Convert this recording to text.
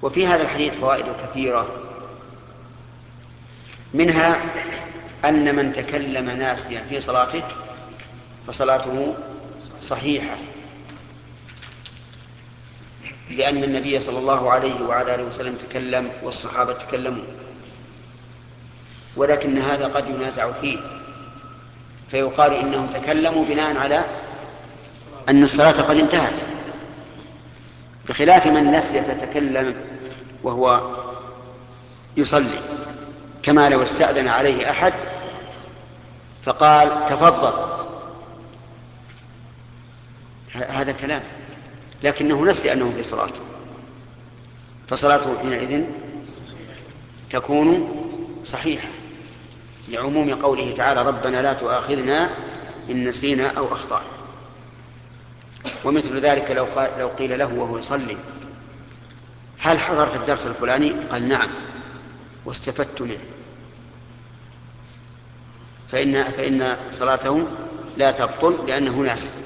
وفي هذا الحديث فوائد كثيرة، منها أن من تكلم ناسيا في صلاته فصلاته صحيحة، لأن النبي صلى الله عليه وعلى آله وسلم تكلم والصحابة تكلموا، ولكن هذا قد ينازع فيه، فيقال إنهم تكلموا بناء على أن الصلاة قد انتهت، بخلاف من نسي فتكلم وهو يصلي، كما لو استأذن عليه أحد فقال تفضل، هذا كلام، لكنه نسي أنه في صلاة، فصلاته حينئذ تكون صحيحة، لعموم قوله تعالى ربنا لا تؤاخذنا إن نسينا أو أخطأنا. ومثل ذلك لو قيل له وهو يصلي هل حضرت الدرس الفلاني؟ قال نعم واستفدت منه، فإن صلاته لا تبطل لأنه ناسي.